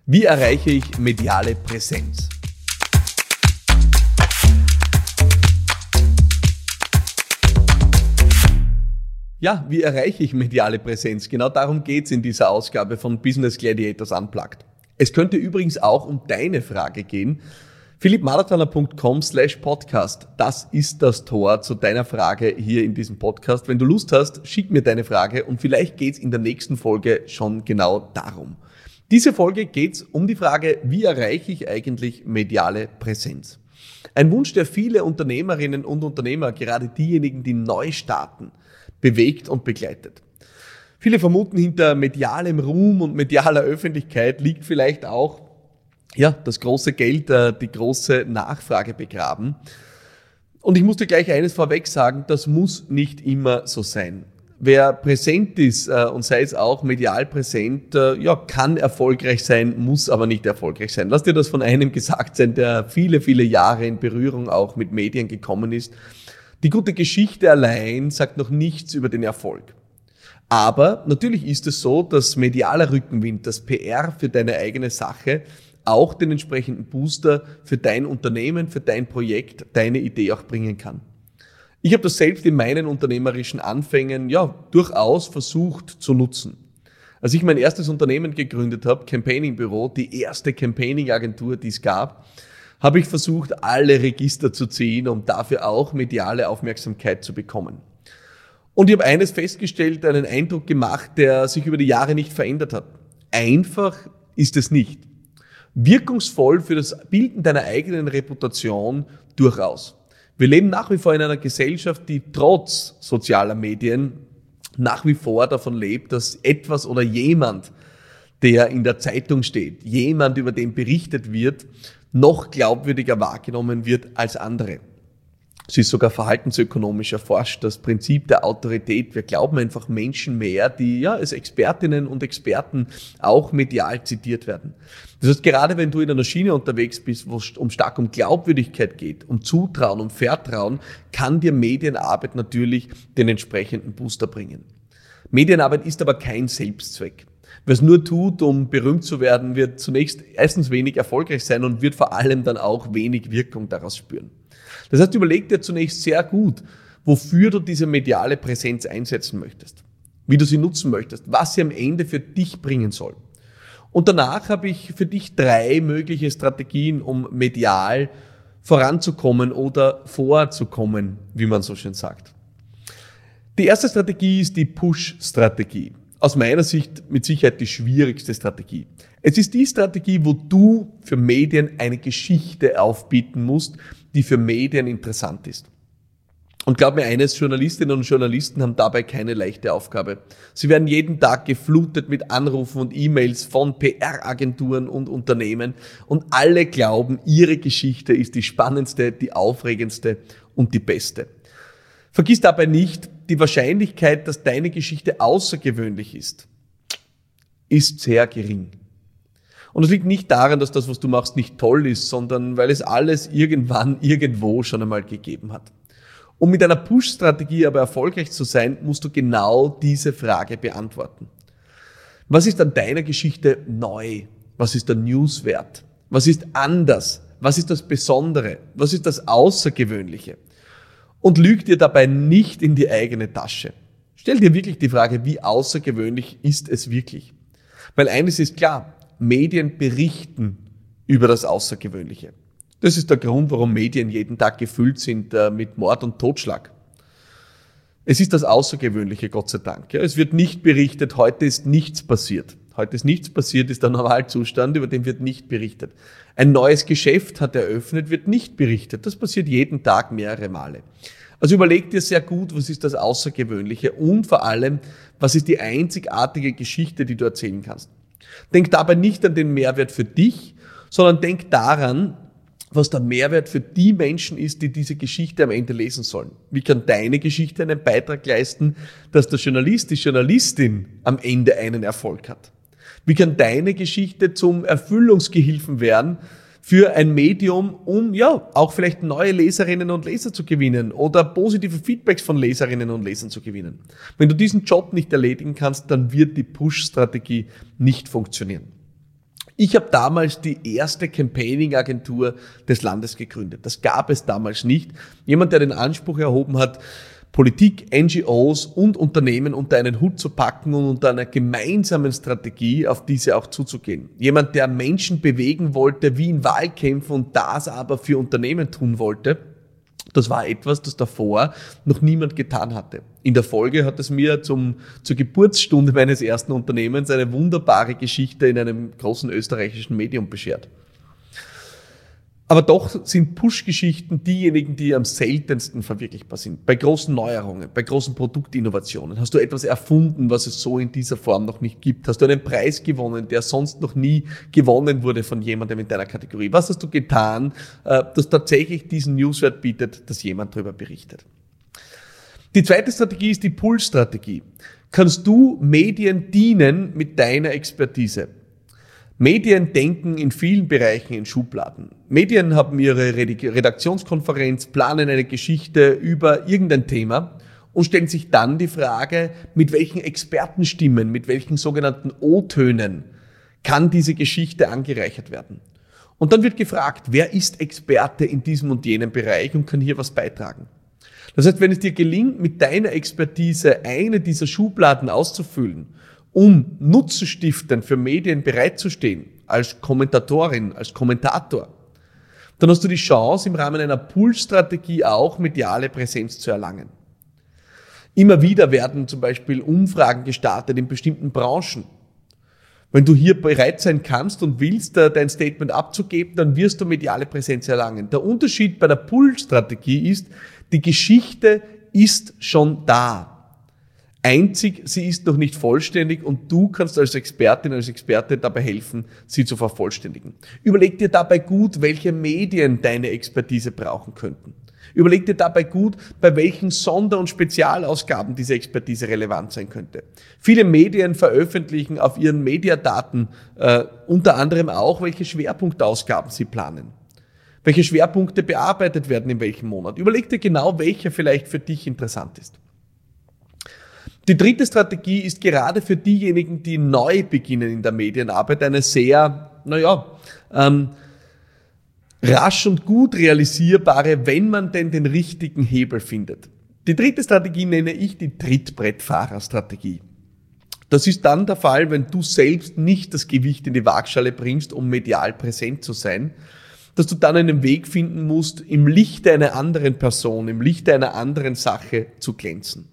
Wie erreiche ich mediale Präsenz? Ja, wie erreiche ich mediale Präsenz? Genau darum geht's in dieser Ausgabe von Business Gladiators Unplugged. Es könnte übrigens auch um deine Frage gehen. philippmarathoner.com/podcast. Das ist das Tor zu deiner Frage hier in diesem Podcast. Wenn du Lust hast, schick mir deine Frage und vielleicht geht's in der nächsten Folge schon genau darum. Diese Folge geht's um die Frage, wie erreiche ich eigentlich mediale Präsenz? Ein Wunsch, der viele Unternehmerinnen und Unternehmer, gerade diejenigen, die neu starten, bewegt und begleitet. Viele vermuten, hinter medialem Ruhm und medialer Öffentlichkeit liegt vielleicht auch das große Geld, die große Nachfrage begraben. Und ich muss dir gleich eines vorweg sagen, das muss nicht immer so sein. Wer präsent ist und sei es auch medial präsent, kann erfolgreich sein, muss aber nicht erfolgreich sein. Lass dir das von einem gesagt sein, der viele, viele Jahre in Berührung auch mit Medien gekommen ist. Die gute Geschichte allein sagt noch nichts über den Erfolg. Aber natürlich ist es so, dass medialer Rückenwind, das PR für deine eigene Sache, auch den entsprechenden Booster für dein Unternehmen, für dein Projekt, deine Idee auch bringen kann. Ich habe das selbst in meinen unternehmerischen Anfängen durchaus versucht zu nutzen. Als ich mein erstes Unternehmen gegründet habe, Campaigning Büro, die erste Campaigning-Agentur, die es gab, habe ich versucht, alle Register zu ziehen, um dafür auch mediale Aufmerksamkeit zu bekommen. Und ich habe eines festgestellt, einen Eindruck gemacht, der sich über die Jahre nicht verändert hat. Einfach ist es nicht. Wirkungsvoll für das Bilden deiner eigenen Reputation durchaus. Wir leben nach wie vor in einer Gesellschaft, die trotz sozialer Medien nach wie vor davon lebt, dass etwas oder jemand, der in der Zeitung steht, jemand, über den berichtet wird, noch glaubwürdiger wahrgenommen wird als andere. Es ist sogar verhaltensökonomisch erforscht, das Prinzip der Autorität. Wir glauben einfach Menschen mehr, die als Expertinnen und Experten auch medial zitiert werden. Das heißt, gerade wenn du in einer Schiene unterwegs bist, wo es stark um Glaubwürdigkeit geht, um Zutrauen, um Vertrauen, kann dir Medienarbeit natürlich den entsprechenden Booster bringen. Medienarbeit ist aber kein Selbstzweck. Wer es nur tut, um berühmt zu werden, wird zunächst erstens wenig erfolgreich sein und wird vor allem dann auch wenig Wirkung daraus spüren. Das heißt, überleg dir zunächst sehr gut, wofür du diese mediale Präsenz einsetzen möchtest, wie du sie nutzen möchtest, was sie am Ende für dich bringen soll. Und danach habe ich für dich 3 mögliche Strategien, um medial voranzukommen oder vorzukommen, wie man so schön sagt. Die erste Strategie ist die Push-Strategie. Aus meiner Sicht mit Sicherheit die schwierigste Strategie. Es ist die Strategie, wo du für Medien eine Geschichte aufbieten musst, die für Medien interessant ist. Und glaub mir eines, Journalistinnen und Journalisten haben dabei keine leichte Aufgabe. Sie werden jeden Tag geflutet mit Anrufen und E-Mails von PR-Agenturen und Unternehmen und alle glauben, ihre Geschichte ist die spannendste, die aufregendste und die beste. Vergiss dabei nicht, die Wahrscheinlichkeit, dass deine Geschichte außergewöhnlich ist sehr gering. Und es liegt nicht daran, dass das, was du machst, nicht toll ist, sondern weil es alles irgendwann, irgendwo schon einmal gegeben hat. Um mit einer Push-Strategie aber erfolgreich zu sein, musst du genau diese Frage beantworten. Was ist an deiner Geschichte neu? Was ist der Newswert? Was ist anders? Was ist das Besondere? Was ist das Außergewöhnliche? Und lüg dir dabei nicht in die eigene Tasche. Stell dir wirklich die Frage, wie außergewöhnlich ist es wirklich? Weil eines ist klar, Medien berichten über das Außergewöhnliche. Das ist der Grund, warum Medien jeden Tag gefüllt sind mit Mord und Totschlag. Es ist das Außergewöhnliche, Gott sei Dank. Es wird nicht berichtet, heute ist nichts passiert. Heute ist nichts passiert, ist der Normalzustand, über den wird nicht berichtet. Ein neues Geschäft hat eröffnet, wird nicht berichtet. Das passiert jeden Tag mehrere Male. Also überleg dir sehr gut, was ist das Außergewöhnliche und vor allem, was ist die einzigartige Geschichte, die du erzählen kannst. Denk dabei nicht an den Mehrwert für dich, sondern denk daran, was der Mehrwert für die Menschen ist, die diese Geschichte am Ende lesen sollen. Wie kann deine Geschichte einen Beitrag leisten, dass der Journalist, die Journalistin am Ende einen Erfolg hat? Wie kann deine Geschichte zum Erfüllungsgehilfen werden für ein Medium, um auch vielleicht neue Leserinnen und Leser zu gewinnen oder positive Feedbacks von Leserinnen und Lesern zu gewinnen? Wenn du diesen Job nicht erledigen kannst, dann wird die Push-Strategie nicht funktionieren. Ich habe damals die erste Campaigning-Agentur des Landes gegründet. Das gab es damals nicht. Jemand, der den Anspruch erhoben hat, Politik, NGOs und Unternehmen unter einen Hut zu packen und unter einer gemeinsamen Strategie auf diese auch zuzugehen. Jemand, der Menschen bewegen wollte, wie in Wahlkämpfen und das aber für Unternehmen tun wollte. Das war etwas, das davor noch niemand getan hatte. In der Folge hat es mir zur Geburtsstunde meines ersten Unternehmens eine wunderbare Geschichte in einem großen österreichischen Medium beschert. Aber doch sind Push-Geschichten diejenigen, die am seltensten verwirklichbar sind. Bei großen Neuerungen, bei großen Produktinnovationen. Hast du etwas erfunden, was es so in dieser Form noch nicht gibt? Hast du einen Preis gewonnen, der sonst noch nie gewonnen wurde von jemandem in deiner Kategorie? Was hast du getan, das tatsächlich diesen Newswert bietet, dass jemand darüber berichtet? Die zweite Strategie ist die Pull-Strategie. Kannst du Medien dienen mit deiner Expertise? Medien denken in vielen Bereichen in Schubladen. Medien haben ihre Redaktionskonferenz, planen eine Geschichte über irgendein Thema und stellen sich dann die Frage, mit welchen Expertenstimmen, mit welchen sogenannten O-Tönen kann diese Geschichte angereichert werden. Und dann wird gefragt, wer ist Experte in diesem und jenem Bereich und kann hier was beitragen. Das heißt, wenn es dir gelingt, mit deiner Expertise eine dieser Schubladen auszufüllen, um nutzenstiftend für Medien bereitzustehen, als Kommentatorin, als Kommentator, dann hast du die Chance, im Rahmen einer Pull-Strategie auch mediale Präsenz zu erlangen. Immer wieder werden zum Beispiel Umfragen gestartet in bestimmten Branchen. Wenn du hier bereit sein kannst und willst, dein Statement abzugeben, dann wirst du mediale Präsenz erlangen. Der Unterschied bei der Pull-Strategie ist, die Geschichte ist schon da. Einzig, sie ist noch nicht vollständig und du kannst als Expertin, als Experte dabei helfen, sie zu vervollständigen. Überleg dir dabei gut, welche Medien deine Expertise brauchen könnten. Überleg dir dabei gut, bei welchen Sonder- und Spezialausgaben diese Expertise relevant sein könnte. Viele Medien veröffentlichen auf ihren Mediadaten unter anderem auch, welche Schwerpunktausgaben sie planen. Welche Schwerpunkte bearbeitet werden in welchem Monat. Überleg dir genau, welcher vielleicht für dich interessant ist. Die dritte Strategie ist gerade für diejenigen, die neu beginnen in der Medienarbeit, eine sehr, rasch und gut realisierbare, wenn man denn den richtigen Hebel findet. Die dritte Strategie nenne ich die Trittbrettfahrerstrategie. Das ist dann der Fall, wenn du selbst nicht das Gewicht in die Waagschale bringst, um medial präsent zu sein, dass du dann einen Weg finden musst, im Lichte einer anderen Person, im Lichte einer anderen Sache zu glänzen.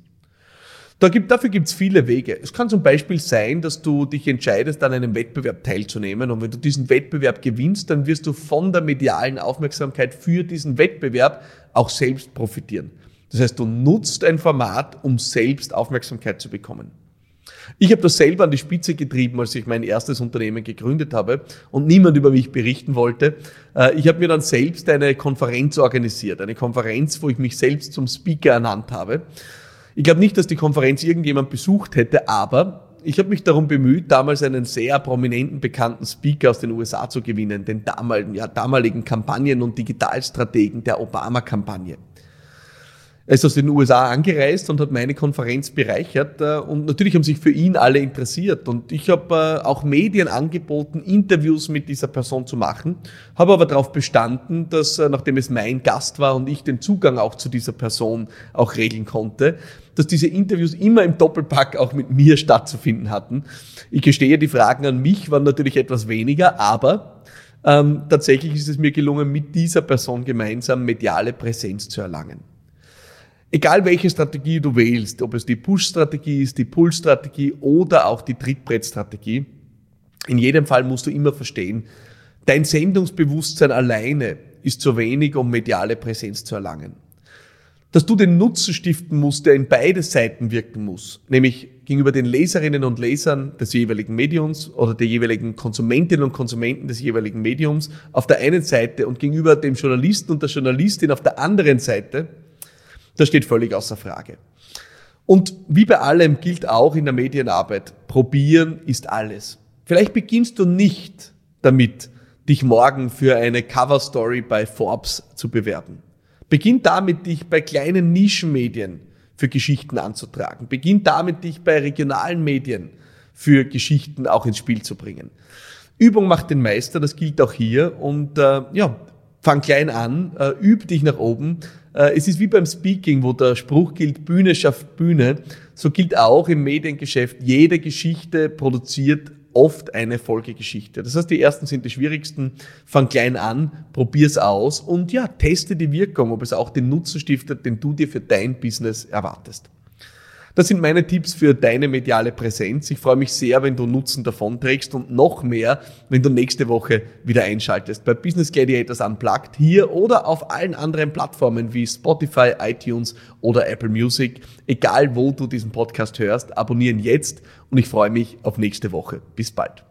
Dafür gibt's viele Wege. Es kann zum Beispiel sein, dass du dich entscheidest, an einem Wettbewerb teilzunehmen und wenn du diesen Wettbewerb gewinnst, dann wirst du von der medialen Aufmerksamkeit für diesen Wettbewerb auch selbst profitieren. Das heißt, du nutzt ein Format, um selbst Aufmerksamkeit zu bekommen. Ich habe das selber an die Spitze getrieben, als ich mein erstes Unternehmen gegründet habe und niemand über mich berichten wollte. Ich habe mir dann selbst eine Konferenz organisiert, eine Konferenz, wo ich mich selbst zum Speaker ernannt habe. Ich glaube nicht, dass die Konferenz irgendjemand besucht hätte, aber ich habe mich darum bemüht, damals einen sehr prominenten, bekannten Speaker aus den USA zu gewinnen, den damaligen Kampagnen- und Digitalstrategen der Obama-Kampagne. Er ist aus den USA angereist und hat meine Konferenz bereichert und natürlich haben sich für ihn alle interessiert und ich habe auch Medien angeboten, Interviews mit dieser Person zu machen, habe aber darauf bestanden, dass nachdem es mein Gast war und ich den Zugang auch zu dieser Person auch regeln konnte, dass diese Interviews immer im Doppelpack auch mit mir stattzufinden hatten. Ich gestehe, die Fragen an mich waren natürlich etwas weniger, aber tatsächlich ist es mir gelungen, mit dieser Person gemeinsam mediale Präsenz zu erlangen. Egal welche Strategie du wählst, ob es die Push-Strategie ist, die Pull-Strategie oder auch die Trittbrett-Strategie, in jedem Fall musst du immer verstehen, dein Sendungsbewusstsein alleine ist zu wenig, um mediale Präsenz zu erlangen. Dass du den Nutzen stiften musst, der in beide Seiten wirken muss, nämlich gegenüber den Leserinnen und Lesern des jeweiligen Mediums oder der jeweiligen Konsumentinnen und Konsumenten des jeweiligen Mediums auf der einen Seite und gegenüber dem Journalisten und der Journalistin auf der anderen Seite, das steht völlig außer Frage. Und wie bei allem gilt auch in der Medienarbeit, probieren ist alles. Vielleicht beginnst du nicht damit, dich morgen für eine Coverstory bei Forbes zu bewerben. Beginn damit, dich bei kleinen Nischenmedien für Geschichten anzutragen. Beginn damit, dich bei regionalen Medien für Geschichten auch ins Spiel zu bringen. Übung macht den Meister, das gilt auch hier. Und fang klein an, üb dich nach oben. Es ist wie beim Speaking, wo der Spruch gilt, Bühne schafft Bühne. So gilt auch im Mediengeschäft, jede Geschichte produziert oft eine Folgegeschichte. Das heißt, die ersten sind die schwierigsten. Fang klein an, probier's aus und teste die Wirkung, ob es auch den Nutzen stiftet, den du dir für dein Business erwartest. Das sind meine Tipps für deine mediale Präsenz. Ich freue mich sehr, wenn du Nutzen davon trägst und noch mehr, wenn du nächste Woche wieder einschaltest bei Business Gladiators Unplugged hier oder auf allen anderen Plattformen wie Spotify, iTunes oder Apple Music. Egal, wo du diesen Podcast hörst, abonnieren jetzt und ich freue mich auf nächste Woche. Bis bald.